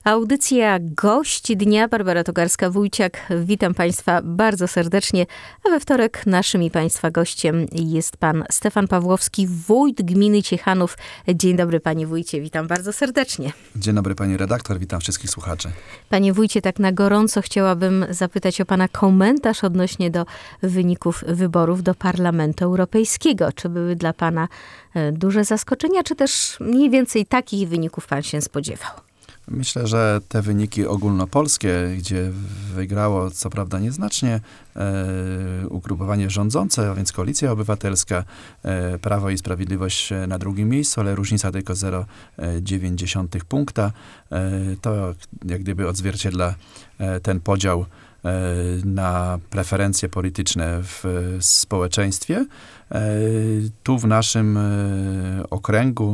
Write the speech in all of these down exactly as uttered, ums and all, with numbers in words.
Audycja Gość Dnia. Barbara Tokarska-Wójciak. Witam Państwa bardzo serdecznie. A we wtorek naszym i Państwa gościem jest pan Stefan Pawłowski, wójt gminy Ciechanów. Dzień dobry, panie wójcie. Witam bardzo serdecznie. Dzień dobry, pani redaktor. Witam wszystkich słuchaczy. Panie wójcie, tak na gorąco chciałabym zapytać o pana komentarz odnośnie do wyników wyborów do Parlamentu Europejskiego. Czy były dla pana duże zaskoczenia, czy też mniej więcej takich wyników pan się spodziewał? Myślę, że te wyniki ogólnopolskie, gdzie wygrało co prawda nieznacznie e, ugrupowanie rządzące, a więc Koalicja Obywatelska, e, Prawo i Sprawiedliwość na drugim miejscu, ale różnica tylko zero przecinek dziewięć punkta. E, to jak gdyby odzwierciedla e, ten podział e, na preferencje polityczne w społeczeństwie. E, tu w naszym e, okręgu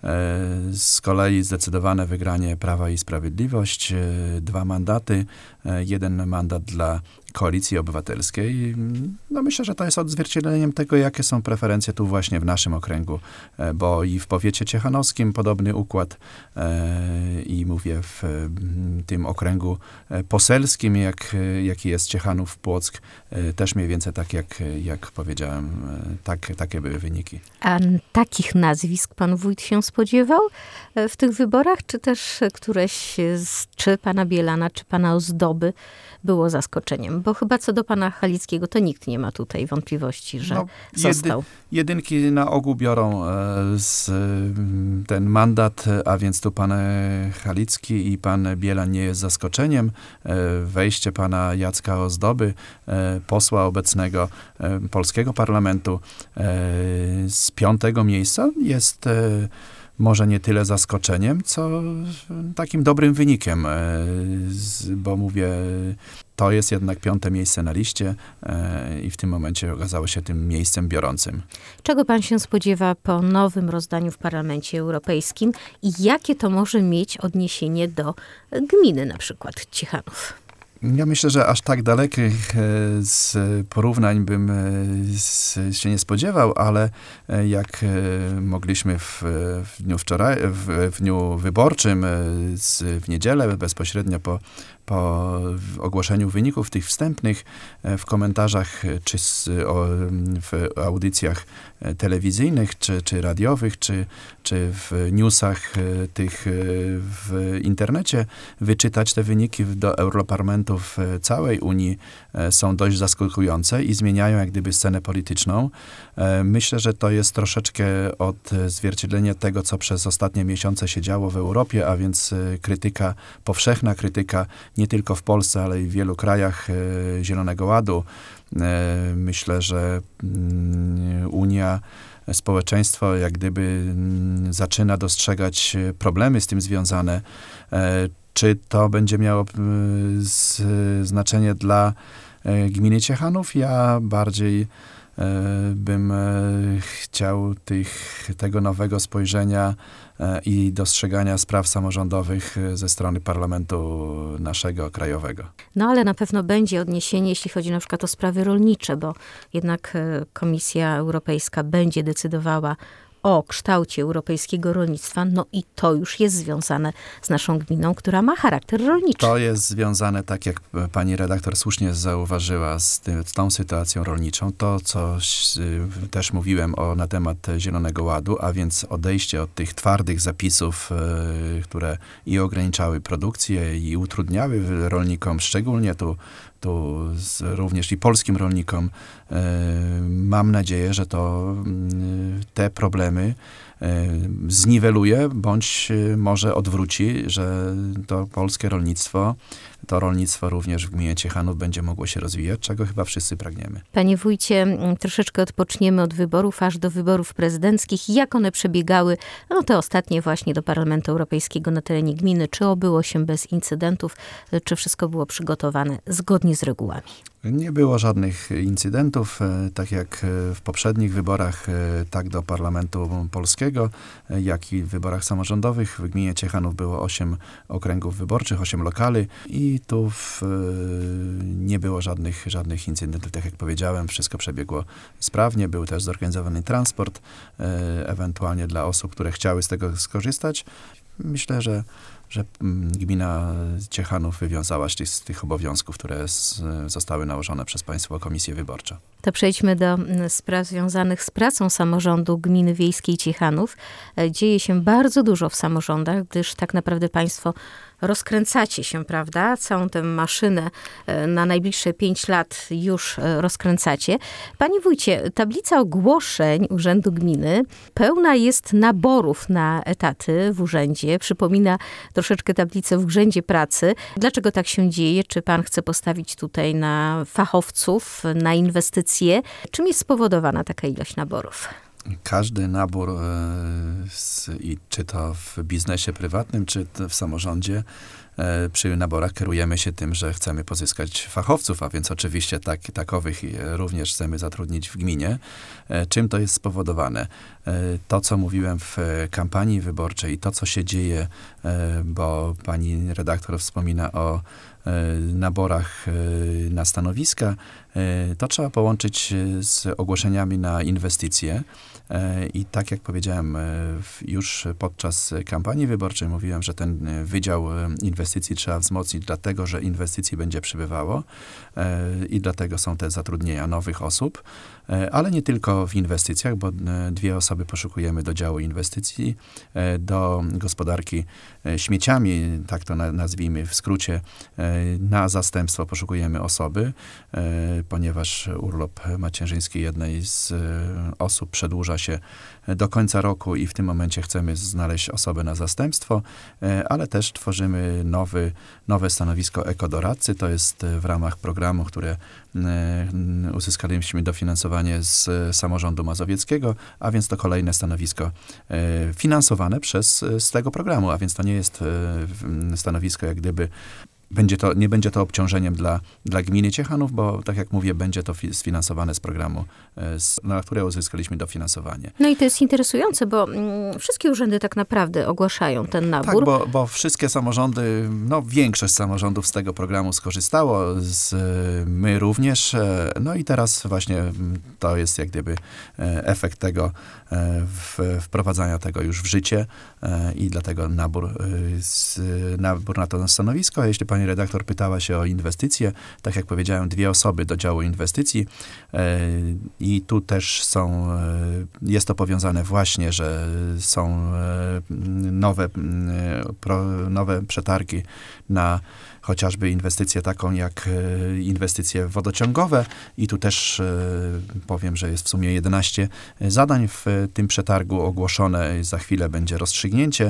z kolei zdecydowane wygranie Prawa i Sprawiedliwość, dwa mandaty, jeden mandat dla Koalicji Obywatelskiej. No myślę, że to jest odzwierciedleniem tego, jakie są preferencje tu właśnie w naszym okręgu, bo i w powiecie ciechanowskim podobny układ i mówię w tym okręgu poselskim, jak, jaki jest Ciechanów, Płock, też mniej więcej tak, jak, jak powiedziałem, tak, takie były wyniki. A takich nazwisk pan wójt się spodziewał w tych wyborach, czy też któreś z, czy pana Bielana, czy pana Ozdoby było zaskoczeniem? Bo chyba co do pana Halickiego, to nikt nie ma tutaj wątpliwości, że no, został. Jedy, jedynki na ogół biorą e, z, ten mandat, a więc tu pan Halicki i pan Bielan nie jest zaskoczeniem. E, wejście pana Jacka Ozdoby, e, posła obecnego e, polskiego parlamentu e, z piątego miejsca jest e, może nie tyle zaskoczeniem, co takim dobrym wynikiem, bo mówię, to jest jednak piąte miejsce na liście i w tym momencie okazało się tym miejscem biorącym. Czego pan się spodziewa po nowym rozdaniu w Parlamencie Europejskim i jakie to może mieć odniesienie do gminy, na przykład Ciechanów? Ja myślę, że aż tak dalekich z porównań bym się nie spodziewał, ale jak mogliśmy w, w dniu wczoraj, w, w dniu wyborczym, z, w niedzielę, bezpośrednio po, po ogłoszeniu wyników tych wstępnych, w komentarzach, czy z, o, w audycjach telewizyjnych, czy, czy radiowych, czy, czy w newsach tych w internecie, wyczytać te wyniki do Europarlamentu w całej Unii są dość zaskakujące i zmieniają jak gdyby scenę polityczną. Myślę, że to jest troszeczkę odzwierciedlenie tego, co przez ostatnie miesiące się działo w Europie, a więc krytyka, powszechna krytyka nie tylko w Polsce, ale i w wielu krajach Zielonego Ładu. Myślę, że Unia, społeczeństwo jak gdyby zaczyna dostrzegać problemy z tym związane. Czy to będzie miało z, znaczenie dla gminy Ciechanów? Ja bardziej bym chciał tych, tego nowego spojrzenia i dostrzegania spraw samorządowych ze strony parlamentu naszego krajowego. No ale na pewno będzie odniesienie, jeśli chodzi na przykład o sprawy rolnicze, bo jednak Komisja Europejska będzie decydowała o kształcie europejskiego rolnictwa, no i to już jest związane z naszą gminą, która ma charakter rolniczy. To jest związane, tak jak pani redaktor słusznie zauważyła, z, tym, z tą sytuacją rolniczą. To, co y, też mówiłem o, na temat Zielonego Ładu, a więc odejście od tych twardych zapisów, y, które i ograniczały produkcję, i utrudniały rolnikom, szczególnie tu Tu z, również i polskim rolnikom. Y, mam nadzieję, że to y, te problemy y, zniweluje, bądź y, może odwróci, że to polskie rolnictwo, to rolnictwo również w gminie Ciechanów będzie mogło się rozwijać, czego chyba wszyscy pragniemy. Panie wójcie, troszeczkę odpoczniemy od wyborów, aż do wyborów prezydenckich. Jak one przebiegały, no te ostatnie właśnie do Parlamentu Europejskiego na terenie gminy? Czy obyło się bez incydentów? Czy wszystko było przygotowane zgodnie z regułami? Nie było żadnych incydentów, tak jak w poprzednich wyborach, tak do Parlamentu Polskiego, jak i w wyborach samorządowych. W gminie Ciechanów było osiem okręgów wyborczych, osiem lokali i tu w, nie było żadnych, żadnych incydentów. Tak jak powiedziałem, wszystko przebiegło sprawnie. Był też zorganizowany transport, ewentualnie dla osób, które chciały z tego skorzystać. Myślę, że że gmina Ciechanów wywiązała się z tych obowiązków, które z, zostały nałożone przez Państwową Komisję Wyborczą. To przejdźmy do spraw związanych z pracą samorządu gminy wiejskiej Ciechanów. Dzieje się bardzo dużo w samorządach, gdyż tak naprawdę państwo rozkręcacie się, prawda? Całą tę maszynę na najbliższe pięć lat już rozkręcacie. Panie wójcie, tablica ogłoszeń Urzędu Gminy pełna jest naborów na etaty w urzędzie. Przypomina troszeczkę tablicę w Urzędzie Pracy. Dlaczego tak się dzieje? Czy pan chce postawić tutaj na fachowców, na inwestycje? Czym jest spowodowana taka ilość naborów? Każdy nabór, e, z, i czy to w biznesie prywatnym, czy to w samorządzie, e, przy naborach kierujemy się tym, że chcemy pozyskać fachowców, a więc oczywiście tak, takowych również chcemy zatrudnić w gminie. E, czym to jest spowodowane? E, to, co mówiłem w kampanii wyborczej, to, co się dzieje, e, bo pani redaktor wspomina o naborach na stanowiska, to trzeba połączyć z ogłoszeniami na inwestycje. I tak jak powiedziałem już podczas kampanii wyborczej, mówiłem, że ten Wydział Inwestycji trzeba wzmocnić, dlatego że inwestycji będzie przybywało i dlatego są te zatrudnienia nowych osób, ale nie tylko w inwestycjach, bo dwie osoby poszukujemy do działu inwestycji, do gospodarki śmieciami, tak to nazwijmy w skrócie. Na zastępstwo poszukujemy osoby, ponieważ urlop macierzyński jednej z osób przedłuża się do końca roku i w tym momencie chcemy znaleźć osobę na zastępstwo, ale też tworzymy nowy, nowe stanowisko ekodoradcy. To jest w ramach programu, które uzyskaliśmy dofinansowanie z samorządu mazowieckiego, a więc to kolejne stanowisko finansowane przez, z tego programu, a więc to nie jest stanowisko jak gdyby Będzie to, nie będzie to obciążeniem dla, dla gminy Ciechanów, bo tak jak mówię, będzie to fi, sfinansowane z programu, z, na które uzyskaliśmy dofinansowanie. No i to jest interesujące, bo mm, wszystkie urzędy tak naprawdę ogłaszają ten nabór. Tak, bo, bo wszystkie samorządy, no większość samorządów z tego programu skorzystało, z, my również. No i teraz właśnie to jest jak gdyby efekt tego, w, wprowadzania tego już w życie i dlatego nabór, z, nabór na to stanowisko. A jeśli pani redaktor pytała się o inwestycje, tak jak powiedziałem, dwie osoby do działu inwestycji i tu też są, jest to powiązane właśnie, że są nowe, nowe przetargi na chociażby inwestycję taką jak inwestycje wodociągowe i tu też powiem, że jest w sumie jedenaście zadań w tym przetargu ogłoszone. Za chwilę będzie rozstrzygnięcie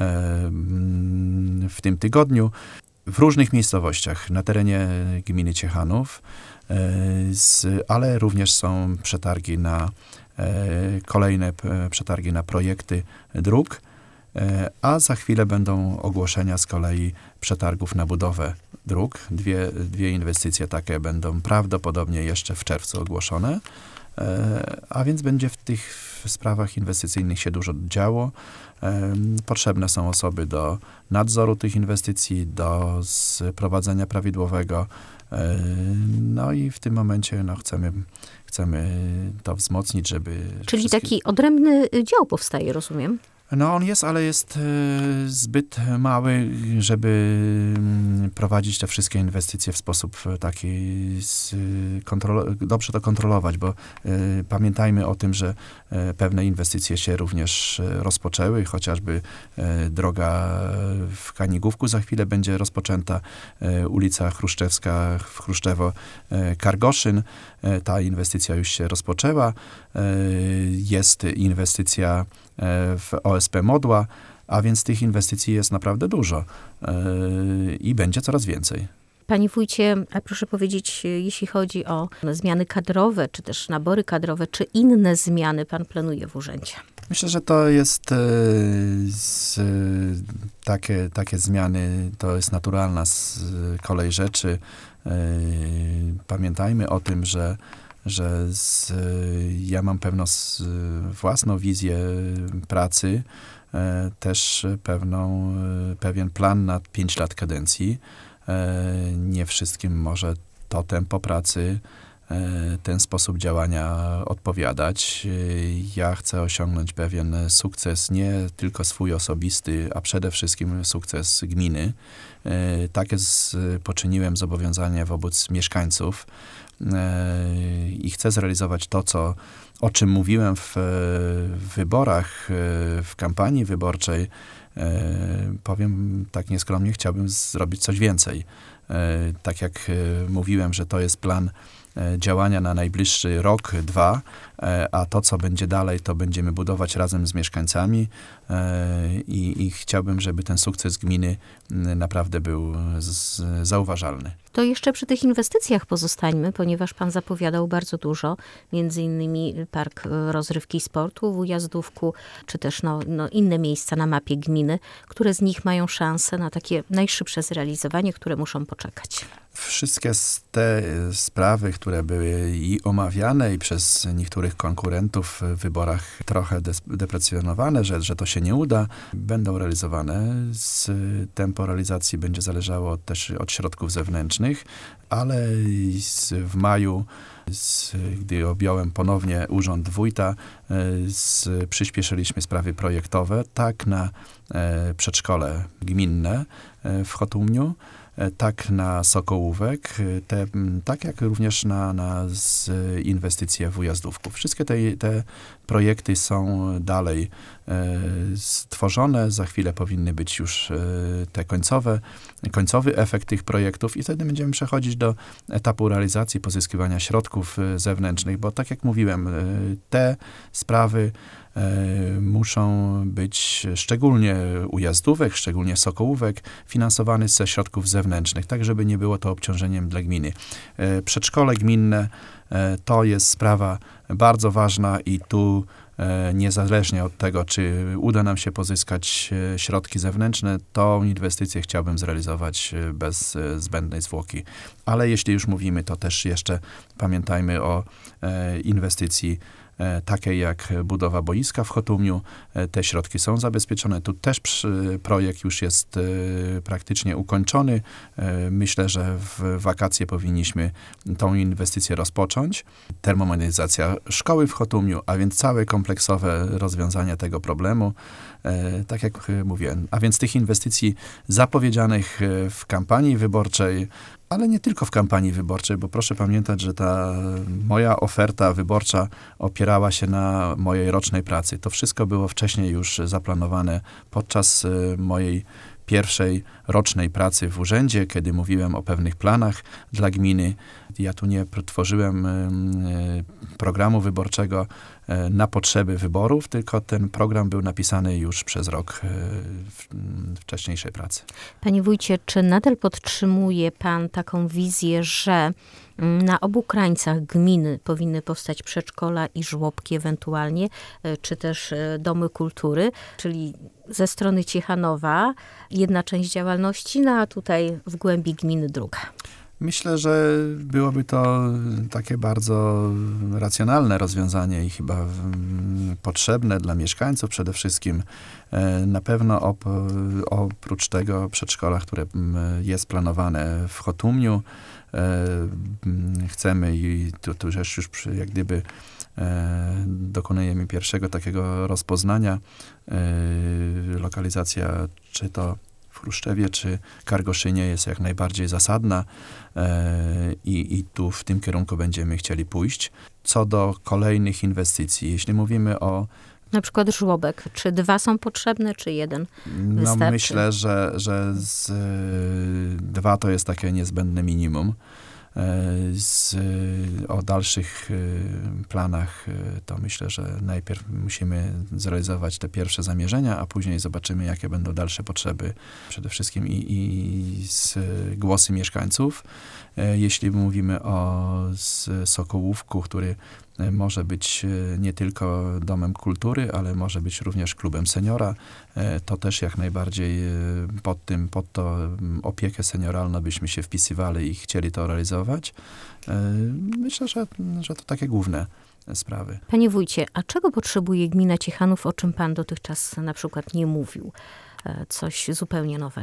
w tym tygodniu. W różnych miejscowościach na terenie gminy Ciechanów, ale również są przetargi na kolejne przetargi na projekty dróg, a za chwilę będą ogłoszenia z kolei przetargów na budowę dróg. Dwie, dwie inwestycje takie będą prawdopodobnie jeszcze w czerwcu ogłoszone, a więc będzie w tych sprawach inwestycyjnych się dużo działo. Potrzebne są osoby do nadzoru tych inwestycji, do prowadzenia prawidłowego. No i w tym momencie no, chcemy, chcemy to wzmocnić, żeby... Czyli wszystkie... taki odrębny dział powstaje, rozumiem? No on jest, ale jest e, zbyt mały, żeby m, prowadzić te wszystkie inwestycje w sposób taki z, kontrol, dobrze to kontrolować, bo e, pamiętajmy o tym, że e, pewne inwestycje się również e, rozpoczęły, chociażby e, droga w Kanigówku za chwilę będzie rozpoczęta, e, ulica Chruszczewska w Chruszczewo e, Kargoszyn, e, ta inwestycja już się rozpoczęła, e, jest inwestycja w O S P Modła, a więc tych inwestycji jest naprawdę dużo yy, i będzie coraz więcej. Panie wójcie, a proszę powiedzieć, jeśli chodzi o zmiany kadrowe, czy też nabory kadrowe, czy inne zmiany pan planuje w urzędzie? Myślę, że to jest yy, z, yy, takie, takie zmiany, to jest naturalna z, kolej rzeczy. Yy, pamiętajmy o tym, że że z, ja mam pewną z, własną wizję pracy, e, też pewną, pewien plan na pięć lat kadencji. E, nie wszystkim może to tempo pracy ten sposób działania odpowiadać. Ja chcę osiągnąć pewien sukces, nie tylko swój osobisty, a przede wszystkim sukces gminy. Takie poczyniłem zobowiązanie wobec mieszkańców i chcę zrealizować to, co, o czym mówiłem w, w wyborach, w kampanii wyborczej. Powiem tak nieskromnie, chciałbym zrobić coś więcej. Tak jak mówiłem, że to jest plan działania na najbliższy rok, dwa, a to, co będzie dalej, to będziemy budować razem z mieszkańcami i, i chciałbym, żeby ten sukces gminy naprawdę był z, zauważalny. To jeszcze przy tych inwestycjach pozostańmy, ponieważ pan zapowiadał bardzo dużo, między innymi Park Rozrywki i Sportu w Ujazdówku, czy też no, no inne miejsca na mapie gminy, które z nich mają szansę na takie najszybsze zrealizowanie, które muszą poczekać. Wszystkie te sprawy, które były i omawiane i przez niektórych konkurentów w wyborach trochę deprecjonowane, że, że to się nie uda, będą realizowane. Z tempo realizacji będzie zależało też od środków zewnętrznych, ale z, w maju, z, gdy objąłem ponownie urząd wójta, z, przyspieszyliśmy sprawy projektowe, tak na e, przedszkole gminne e, w Chotumiu, tak na Sokołówek, te, tak jak również na, na inwestycje w Ujazdówku. Wszystkie te, te projekty są dalej e, stworzone, za chwilę powinny być już e, te końcowe, końcowy efekt tych projektów i wtedy będziemy przechodzić do etapu realizacji, pozyskiwania środków zewnętrznych, bo tak jak mówiłem, e, te sprawy muszą być szczególnie Ujazdówek, szczególnie Sokołówek, finansowane ze środków zewnętrznych, tak żeby nie było to obciążeniem dla gminy. Przedszkole gminne to jest sprawa bardzo ważna i tu niezależnie od tego, czy uda nam się pozyskać środki zewnętrzne, tą inwestycję chciałbym zrealizować bez zbędnej zwłoki. Ale jeśli już mówimy, to też jeszcze pamiętajmy o inwestycji takiej jak budowa boiska w Chotumiu. Te środki są zabezpieczone. Tu też projekt już jest praktycznie ukończony. Myślę, że w wakacje powinniśmy tą inwestycję rozpocząć. Termomodernizacja szkoły w Chotumiu, a więc całe kompleksowe rozwiązanie tego problemu. Tak jak mówiłem, a więc tych inwestycji zapowiedzianych w kampanii wyborczej, ale nie tylko w kampanii wyborczej, bo proszę pamiętać, że ta moja oferta wyborcza opierała się na mojej rocznej pracy. To wszystko było wcześniej już zaplanowane podczas mojej pierwszej rocznej pracy w urzędzie, kiedy mówiłem o pewnych planach dla gminy. Ja tu nie tworzyłem programu wyborczego na potrzeby wyborów, tylko ten program był napisany już przez rok wcześniejszej pracy. Panie wójcie, czy nadal podtrzymuje pan taką wizję, że na obu krańcach gminy powinny powstać przedszkola i żłobki ewentualnie, czy też domy kultury, czyli ze strony Ciechanowa jedna część działalności, no a tutaj w głębi gminy druga? Myślę, że byłoby to takie bardzo racjonalne rozwiązanie i chyba potrzebne dla mieszkańców przede wszystkim. Na pewno op, oprócz tego przedszkola, które jest planowane w Chotumiu, chcemy i tu, tu już, już jak gdyby dokonujemy pierwszego takiego rozpoznania. Lokalizacja, czy to w Chruszczewie czy Kargoszynie jest jak najbardziej zasadna e, i, i tu w tym kierunku będziemy chcieli pójść. Co do kolejnych inwestycji, jeśli mówimy o na przykład żłobek, czy dwa są potrzebne, czy jeden wystarczy? No myślę, że, że z, y, dwa to jest takie niezbędne minimum. Z, o dalszych planach to myślę, że najpierw musimy zrealizować te pierwsze zamierzenia, a później zobaczymy, jakie będą dalsze potrzeby, przede wszystkim i, i z głosy mieszkańców. Jeśli mówimy o Sokołówku, który może być nie tylko domem kultury, ale może być również klubem seniora, to też jak najbardziej pod tym, pod to opiekę senioralną byśmy się wpisywali i chcieli to realizować. Myślę, że, że to takie główne sprawy. Panie wójcie, a czego potrzebuje gmina Ciechanów, o czym pan dotychczas na przykład nie mówił? Coś zupełnie nowego.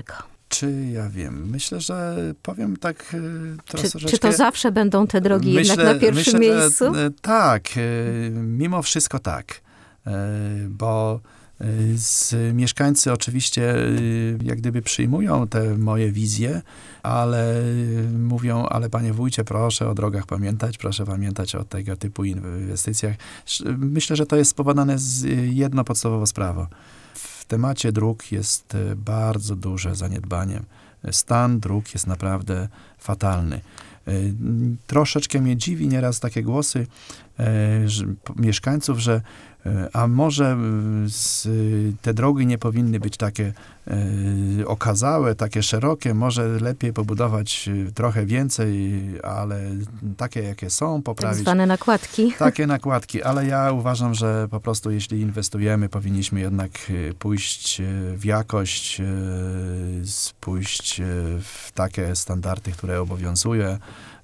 Czy ja wiem? Myślę, że powiem tak e, troszeczkę... Czy, czy to zawsze będą te drogi myślę, jednak na pierwszym myślę, miejscu? Że, e, tak, e, mimo wszystko tak, e, bo e, z, mieszkańcy oczywiście e, jak gdyby przyjmują te moje wizje, ale mówią, ale panie wójcie, proszę o drogach pamiętać, proszę pamiętać o tego typu inwestycjach. Myślę, że to jest spowodowane z jedną podstawową sprawą. W temacie dróg jest bardzo duże zaniedbanie. Stan dróg jest naprawdę fatalny. Troszeczkę mnie dziwi nieraz takie głosy że, mieszkańców, że a może z, te drogi nie powinny być takie e, okazałe, takie szerokie, może lepiej pobudować trochę więcej, ale takie jakie są, poprawić. Tak zwane nakładki. Takie nakładki, ale ja uważam, że po prostu jeśli inwestujemy, powinniśmy jednak pójść w jakość, pójść w takie standardy, które obowiązuje,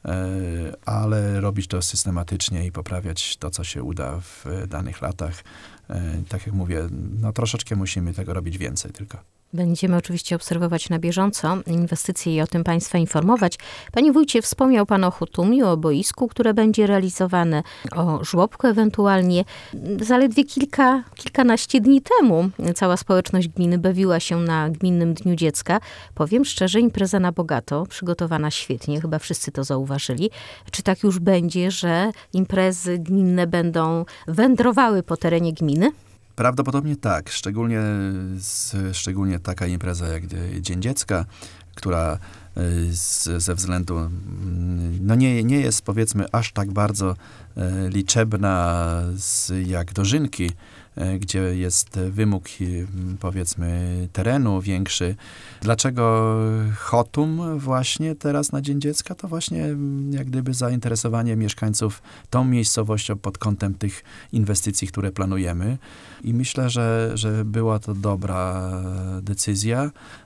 ale robić to systematycznie i poprawiać to, co się uda w danych latach. Tak jak mówię, no troszeczkę musimy tego robić więcej tylko. Będziemy oczywiście obserwować na bieżąco inwestycje i o tym państwa informować. Panie wójcie, wspomniał pan o Chutumiu, o boisku, które będzie realizowane, o żłobku ewentualnie. Zaledwie kilka, kilkanaście dni temu cała społeczność gminy bawiła się na Gminnym Dniu Dziecka. Powiem szczerze, impreza na bogato, przygotowana świetnie, chyba wszyscy to zauważyli. Czy tak już będzie, że imprezy gminne będą wędrowały po terenie gminy? Prawdopodobnie tak, szczególnie, szczególnie taka impreza jak Dzień Dziecka, która z, ze względu, no nie, nie jest powiedzmy aż tak bardzo liczebna z, jak dożynki, gdzie jest wymóg powiedzmy terenu większy. Dlaczego Chotum właśnie teraz na Dzień Dziecka? To właśnie jak gdyby zainteresowanie mieszkańców tą miejscowością pod kątem tych inwestycji, które planujemy. I myślę, że, że była to dobra decyzja,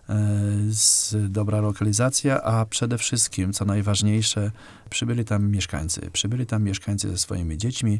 z, dobra lokalizacja, a przede wszystkim, co najważniejsze, przybyli tam mieszkańcy. Przybyli tam mieszkańcy ze swoimi dziećmi.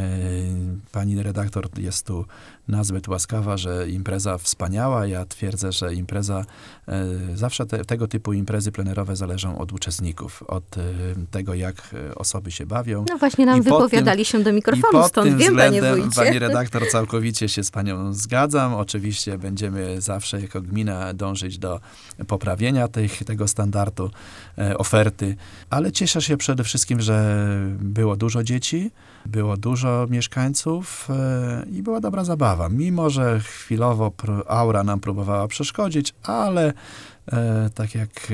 Pani redaktor jest tu nazbyt łaskawa, że impreza wspaniała. Ja twierdzę, że impreza, zawsze te, tego typu imprezy plenerowe zależą od uczestników, od tego, jak osoby się bawią. No właśnie nam wypowiadali tym, się do mikrofonu, stąd wiem, panie wójcie. Pani redaktor, całkowicie się z panią zgadzam. Oczywiście będziemy zawsze jako gmina dążyć do poprawienia tych, tego standardu e, oferty, ale cieszę się przede wszystkim, że było dużo dzieci, było dużo mieszkańców e, i była dobra zabawa. Mimo że chwilowo aura nam próbowała przeszkodzić, ale e, tak jak e,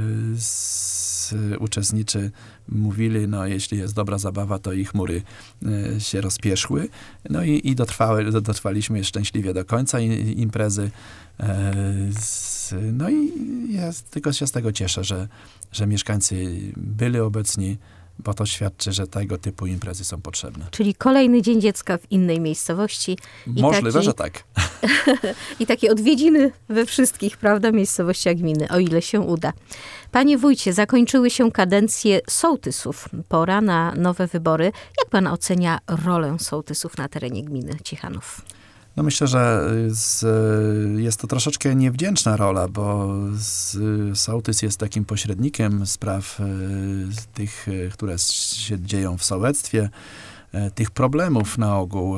z, uczestnicy mówili, no jeśli jest dobra zabawa, to i chmury e, się rozpieszły. No i, i dotrwały, dotrwaliśmy szczęśliwie do końca imprezy. E, z, no i ja tylko się z tego cieszę, że, że mieszkańcy byli obecni, bo to świadczy, że tego typu imprezy są potrzebne. Czyli kolejny Dzień Dziecka w innej miejscowości. Możliwe, taki, że tak. I takie odwiedziny we wszystkich, prawda, miejscowościach gminy, o ile się uda. Panie wójcie, zakończyły się kadencje sołtysów. Pora na nowe wybory. Jak pan ocenia rolę sołtysów na terenie gminy Ciechanów? No myślę, że z, jest to troszeczkę niewdzięczna rola, bo z, sołtys jest takim pośrednikiem spraw z tych, które się dzieją w sołectwie, tych problemów na ogół,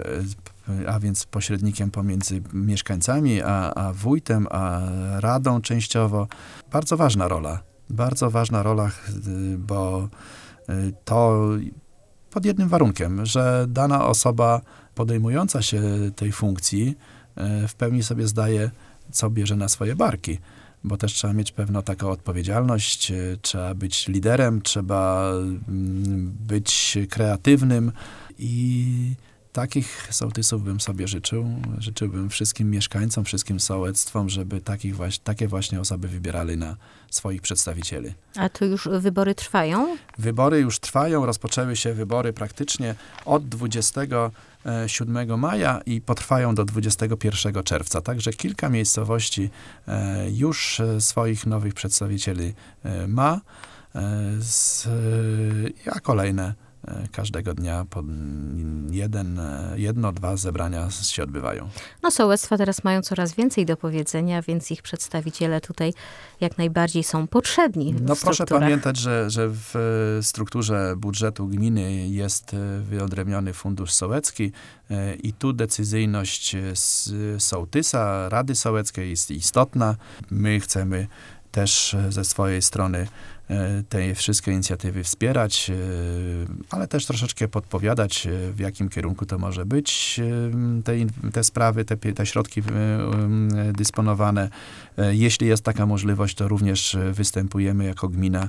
a więc pośrednikiem pomiędzy mieszkańcami, a, a wójtem, a radą częściowo. Bardzo ważna rola. Bardzo ważna rola, bo to pod jednym warunkiem, że dana osoba podejmująca się tej funkcji w pełni sobie zdaje, co bierze na swoje barki, bo też trzeba mieć pewną taką odpowiedzialność, trzeba być liderem, trzeba być kreatywnym i takich sołtysów bym sobie życzył. Życzyłbym wszystkim mieszkańcom, wszystkim sołectwom, żeby takich właśnie, takie właśnie osoby wybierali na swoich przedstawicieli. A to już wybory trwają? Wybory już trwają. Rozpoczęły się wybory praktycznie od dwudziestego siódmego maja i potrwają do dwudziestego pierwszego czerwca. Także kilka miejscowości już swoich nowych przedstawicieli ma, a kolejne każdego dnia po jeden, jedno, dwa zebrania się odbywają. No sołectwa teraz mają coraz więcej do powiedzenia, więc ich przedstawiciele tutaj jak najbardziej są potrzebni w No proszę strukturach. pamiętać, że, że w strukturze budżetu gminy jest wyodrębniony fundusz sołecki i tu decyzyjność sołtysa, Rady Sołeckiej jest istotna. My chcemy też ze swojej strony te wszystkie inicjatywy wspierać, ale też troszeczkę podpowiadać, w jakim kierunku to może być, te, te sprawy, te, te środki dysponowane. Jeśli jest taka możliwość, to również występujemy jako gmina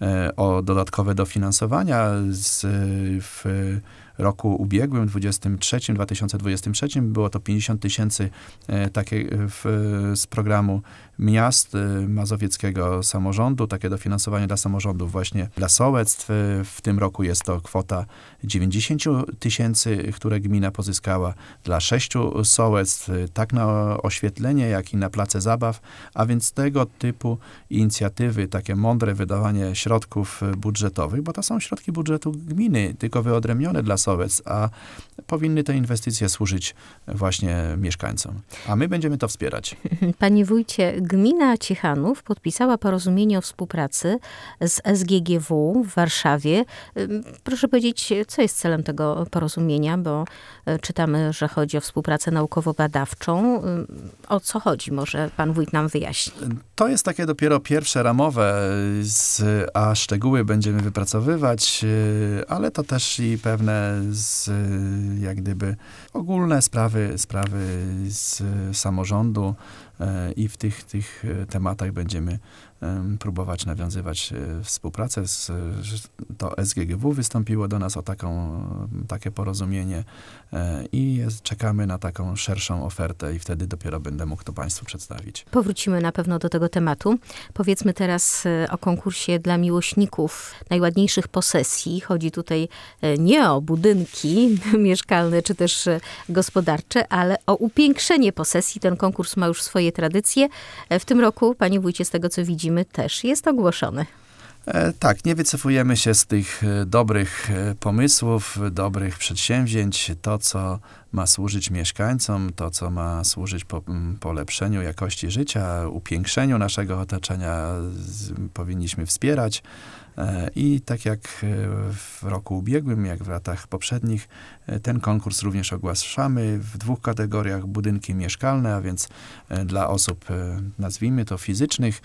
o dodatkowe dofinansowania. Z, w roku ubiegłym, dwudziestym trzecim, dwa tysiące dwudziestym trzecim, było to pięćdziesiąt tysięcy takie w, z programu miast mazowieckiego samorządu, takie dofinansowanie dla samorządów właśnie dla sołectw. W tym roku jest to kwota dziewięćdziesiąt tysięcy, które gmina pozyskała dla sześciu sołectw, tak na oświetlenie, jak i na place zabaw, a więc tego typu inicjatywy, takie mądre wydawanie środków budżetowych, bo to są środki budżetu gminy, tylko wyodrębnione dla sołectw, a powinny te inwestycje służyć właśnie mieszkańcom. A my będziemy to wspierać. Panie wójcie, gmina Ciechanów podpisała porozumienie o współpracy z S G G W w Warszawie. Proszę powiedzieć, co jest celem tego porozumienia, bo czytamy, że chodzi o współpracę naukowo-badawczą. O co chodzi? Może pan wójt nam wyjaśni. To jest takie dopiero pierwsze ramowe, z, a szczegóły będziemy wypracowywać, ale to też i pewne z, jak gdyby ogólne sprawy, sprawy z samorządu i w tych, tych tematach będziemy próbować nawiązywać współpracę. Z, to S G G W wystąpiło do nas o taką, takie porozumienie i jest, czekamy na taką szerszą ofertę i wtedy dopiero będę mógł to państwu przedstawić. Powrócimy na pewno do tego tematu. Powiedzmy teraz o konkursie dla miłośników najładniejszych posesji. Chodzi tutaj nie o budynki mieszkalne czy też gospodarcze, ale o upiększenie posesji. Ten konkurs ma już swoje tradycje. W tym roku, panie wójcie, z tego co widzimy, też jest ogłoszony. E, tak, nie wycofujemy się z tych e, dobrych e, pomysłów, dobrych przedsięwzięć. To, co ma służyć mieszkańcom, to, co ma służyć po, m, polepszeniu jakości życia, upiększeniu naszego otoczenia, z, powinniśmy wspierać. I tak jak w roku ubiegłym, jak w latach poprzednich, ten konkurs również ogłaszamy w dwóch kategoriach: budynki mieszkalne, a więc dla osób, nazwijmy to fizycznych,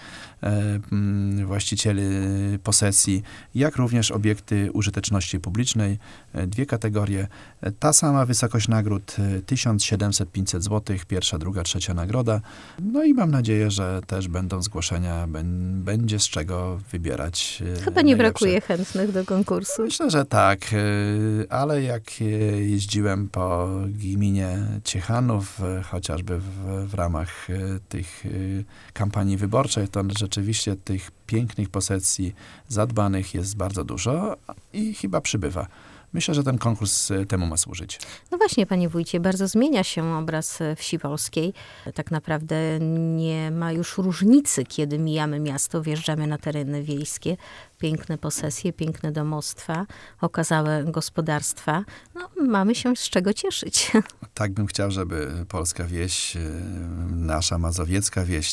właścicieli posesji, jak również obiekty użyteczności publicznej. Dwie kategorie. Ta sama wysokość nagród tysiąc siedemset do pięciuset złotych, pierwsza, druga, trzecia nagroda. No i mam nadzieję, że też będą zgłoszenia, będzie z czego wybierać. Chyba nie brakuje chętnych do konkursu. Myślę, że tak, ale jak jeździłem po gminie Ciechanów, chociażby w, w ramach tych kampanii wyborczej, to rzeczywiście tych pięknych posesji zadbanych jest bardzo dużo i chyba przybywa. Myślę, że ten konkurs temu ma służyć. No właśnie, panie wójcie, bardzo zmienia się obraz wsi polskiej. Tak naprawdę nie ma już różnicy, kiedy mijamy miasto, wjeżdżamy na tereny wiejskie. Piękne posesje, piękne domostwa, okazałe gospodarstwa. No, mamy się z czego cieszyć. Tak bym chciał, żeby polska wieś, nasza mazowiecka wieś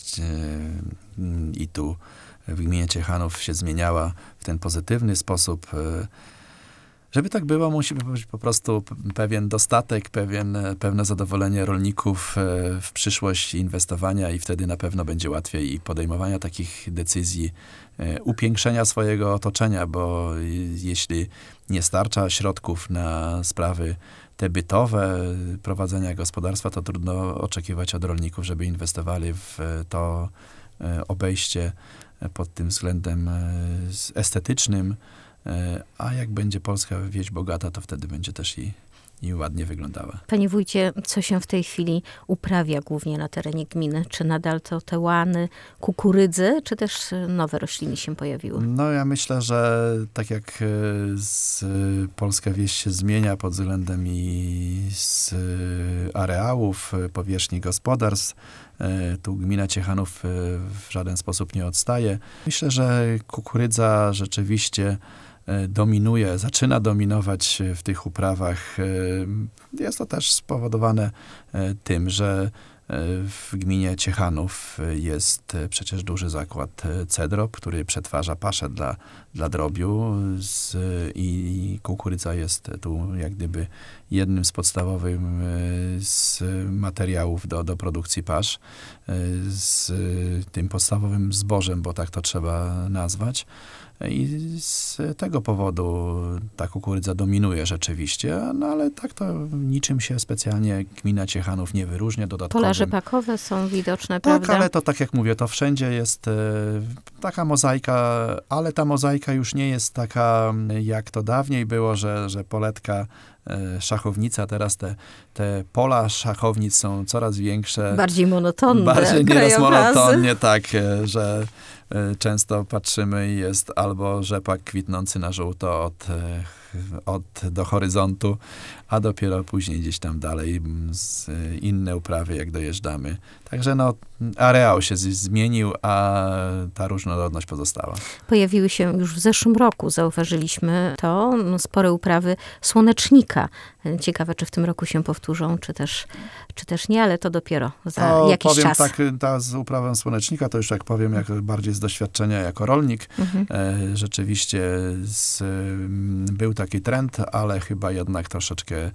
i tu w gminie Ciechanów się zmieniała w ten pozytywny sposób. Żeby tak było, musi być po prostu pewien dostatek, pewien, pewne zadowolenie rolników w przyszłość inwestowania i wtedy na pewno będzie łatwiej i podejmowania takich decyzji, upiększenia swojego otoczenia, bo jeśli nie starcza środków na sprawy te bytowe, prowadzenia gospodarstwa, to trudno oczekiwać od rolników, żeby inwestowali w to obejście pod tym względem estetycznym. A jak będzie polska wieś bogata, to wtedy będzie też i, i ładnie wyglądała. Panie wójcie, co się w tej chwili uprawia głównie na terenie gminy? Czy nadal to te łany, kukurydzy, czy też nowe rośliny się pojawiły? No ja myślę, że tak jak z, polska wieś się zmienia pod względem i z areałów, powierzchni gospodarstw, tu gmina Ciechanów w żaden sposób nie odstaje. Myślę, że kukurydza rzeczywiście dominuje, zaczyna dominować w tych uprawach. Jest to też spowodowane tym, że w gminie Ciechanów jest przecież duży zakład Cedrop, który przetwarza paszę dla, dla drobiu z, i kukurydza jest tu jak gdyby jednym z podstawowych z materiałów do, do produkcji pasz, z tym podstawowym zbożem, bo tak to trzeba nazwać. I z tego powodu ta kukurydza dominuje rzeczywiście, no ale tak to niczym się specjalnie gmina Ciechanów nie wyróżnia dodatkowym. Pola rzepakowe są widoczne, tak, prawda? Tak, ale to tak jak mówię, to wszędzie jest e, taka mozaika, ale ta mozaika już nie jest taka, jak to dawniej było, że, że poletka e, szachownica, teraz te, te pola szachownic są coraz większe. Bardziej monotonne. Bardziej nieraz krajobrazy. monotonnie, tak, e, że e, często patrzymy i jest albo rzepak kwitnący na żółto od, e, od do horyzontu, a dopiero później gdzieś tam dalej z, e, inne uprawy, jak dojeżdżamy. Także no, areał się z, zmienił, a ta różnorodność pozostała. Pojawiły się już w zeszłym roku, zauważyliśmy to, no, spore uprawy słonecznika. Ciekawe, czy w tym roku się powtórzą, czy też, czy też nie, ale to dopiero za to jakiś powiem czas. Tak, ta z uprawą słonecznika, to już jak powiem, jak bardziej z doświadczenia jako rolnik. Mhm. E, rzeczywiście z, był taki trend, ale chyba jednak troszeczkę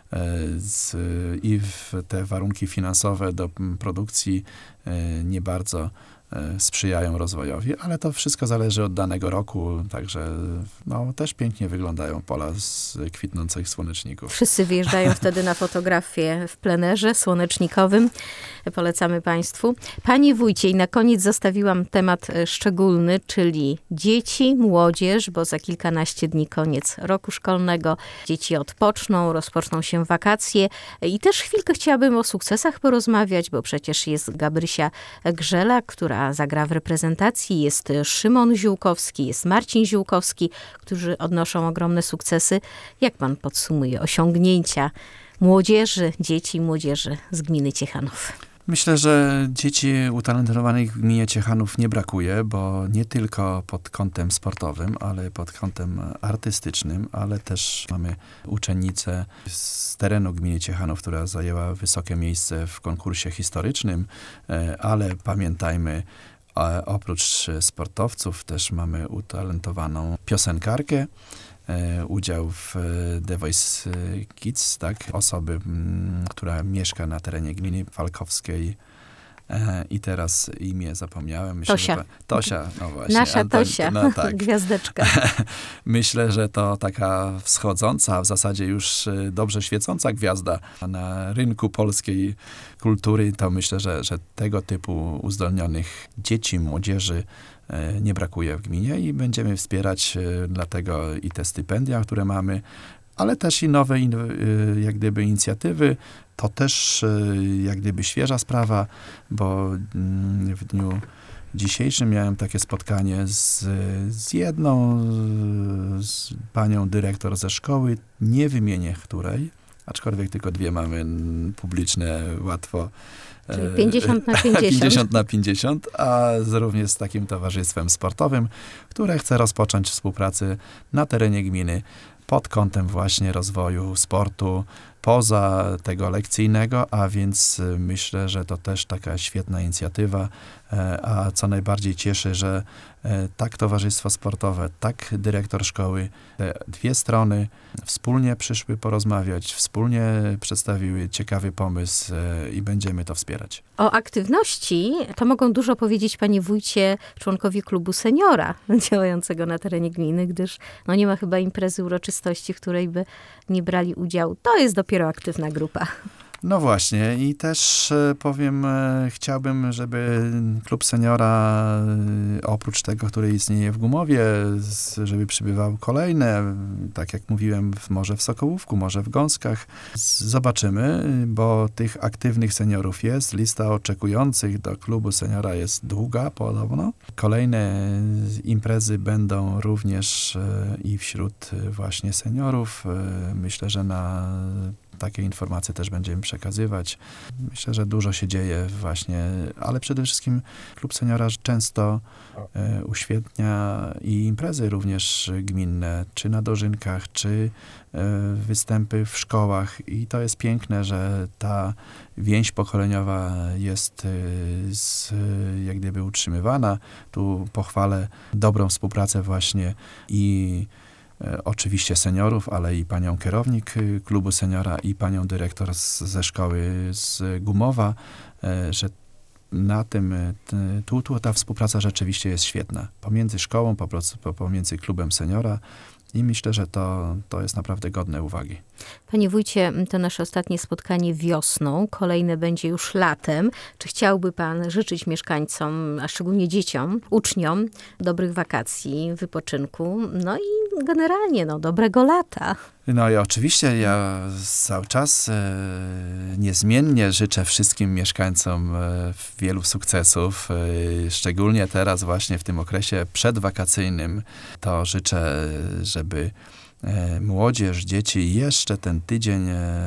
z, i w te warunki finansowe do produkcji nie bardzo sprzyjają rozwojowi, ale to wszystko zależy od danego roku, także no, też pięknie wyglądają pola z kwitnących słoneczników. Wszyscy wyjeżdżają wtedy na fotografię w plenerze słonecznikowym. Polecamy Państwu. Panie wójcie, i na koniec zostawiłam temat szczególny, czyli dzieci, młodzież, bo za kilkanaście dni koniec roku szkolnego. Dzieci odpoczną, rozpoczną się wakacje i też chwilkę chciałabym o sukcesach porozmawiać, bo przecież jest Gabrysia Grzela, która zagra w reprezentacji, jest Szymon Ziółkowski, jest Marcin Ziółkowski, którzy odnoszą ogromne sukcesy. Jak pan podsumuje osiągnięcia młodzieży, dzieci i młodzieży z gminy Ciechanów? Myślę, że dzieci utalentowanych w gminie Ciechanów nie brakuje, bo nie tylko pod kątem sportowym, ale pod kątem artystycznym, ale też mamy uczennicę z terenu gminy Ciechanów, która zajęła wysokie miejsce w konkursie historycznym, ale pamiętajmy, oprócz sportowców też mamy utalentowaną piosenkarkę, udział w The Voice Kids, tak? Osoby, m, która mieszka na terenie gminy Falkowskiej e, i teraz imię zapomniałem. Myślę, Tosia. Że, Tosia, no właśnie. Nasza Anton, Tosia, no tak. gwiazdeczka. Myślę, że to taka wschodząca, a w zasadzie już dobrze świecąca gwiazda na rynku polskiej kultury. To myślę, że, że tego typu uzdolnionych dzieci, młodzieży nie brakuje w gminie i będziemy wspierać dlatego i te stypendia, które mamy, ale też i nowe jak gdyby inicjatywy. To też jak gdyby świeża sprawa, bo w dniu dzisiejszym miałem takie spotkanie z, z jedną, z panią dyrektor ze szkoły, nie wymienię której, aczkolwiek tylko dwie mamy publiczne, łatwo. Czyli pięćdziesiąt na pięćdziesiąt. pięćdziesiąt na pięćdziesiąt, a z, również z takim towarzystwem sportowym, które chce rozpocząć współpracę na terenie gminy pod kątem właśnie rozwoju sportu poza tego lekcyjnego, a więc myślę, że to też taka świetna inicjatywa, a co najbardziej cieszy, że tak towarzystwo sportowe, tak dyrektor szkoły, te dwie strony wspólnie przyszły porozmawiać, wspólnie przedstawiły ciekawy pomysł i będziemy to wspierać. O aktywności to mogą dużo powiedzieć, panie wójcie, członkowie klubu seniora działającego na terenie gminy, gdyż no nie ma chyba imprezy, uroczystości, w której by nie brali udziału. To jest dopiero aktywna grupa. No właśnie i też powiem, chciałbym, żeby klub seniora oprócz tego, który istnieje w Gumowie, żeby przybywał kolejne, tak jak mówiłem, może w Sokołówku, może w Gąskach. Zobaczymy, bo tych aktywnych seniorów jest, lista oczekujących do klubu seniora jest długa podobno. Kolejne imprezy będą również i wśród właśnie seniorów. Myślę, że na takie informacje też będziemy przekazywać. Myślę, że dużo się dzieje właśnie, ale przede wszystkim Klub Seniora często e, uświetnia i imprezy również gminne, czy na dożynkach, czy e, występy w szkołach i to jest piękne, że ta więź pokoleniowa jest e, z, jak gdyby utrzymywana. Tu pochwalę dobrą współpracę właśnie i e, oczywiście seniorów, ale i panią kierownik Klubu Seniora i panią dyrektor z, ze szkoły z Gumowa, e, że na tym, tu, tu ta współpraca rzeczywiście jest świetna. Pomiędzy szkołą, po prostu, pomiędzy Klubem Seniora i myślę, że to, to jest naprawdę godne uwagi. Panie wójcie, to nasze ostatnie spotkanie wiosną, kolejne będzie już latem. Czy chciałby pan życzyć mieszkańcom, a szczególnie dzieciom, uczniom, dobrych wakacji, wypoczynku, no i generalnie no, dobrego lata? No i oczywiście ja cały czas e, niezmiennie życzę wszystkim mieszkańcom e, wielu sukcesów, e, szczególnie teraz właśnie w tym okresie przedwakacyjnym. To życzę, żeby e, młodzież, dzieci jeszcze ten tydzień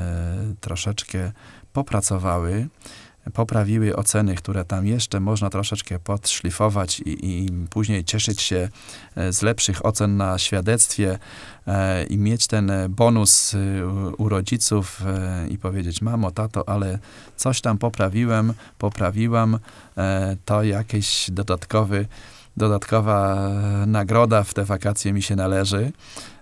e, troszeczkę popracowały, poprawiły oceny, które tam jeszcze można troszeczkę podszlifować i, i później cieszyć się z lepszych ocen na świadectwie e, i mieć ten bonus u rodziców e, i powiedzieć: mamo, tato, ale coś tam poprawiłem, poprawiłam, e, to jakiś dodatkowy, dodatkowa nagroda w te wakacje mi się należy.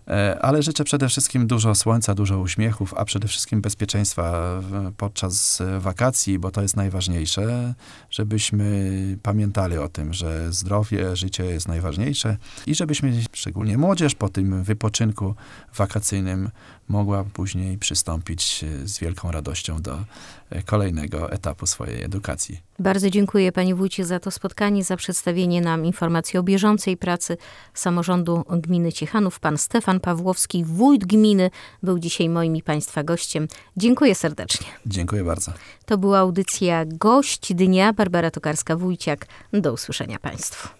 Ale życzę przede wszystkim dużo słońca, dużo uśmiechów, a przede wszystkim bezpieczeństwa podczas wakacji, bo to jest najważniejsze, żebyśmy pamiętali o tym, że zdrowie, życie jest najważniejsze i żebyśmy, szczególnie młodzież, po tym wypoczynku wakacyjnym mogła później przystąpić z wielką radością do kolejnego etapu swojej edukacji. Bardzo dziękuję panie wójcie za to spotkanie, za przedstawienie nam informacji o bieżącej pracy samorządu gminy Ciechanów. Pan Stefan Pawłowski, wójt gminy, był dzisiaj moim i państwa gościem. Dziękuję serdecznie. Dziękuję bardzo. To była audycja Gość Dnia. Barbara Tokarska-Wójciak. Do usłyszenia państwu.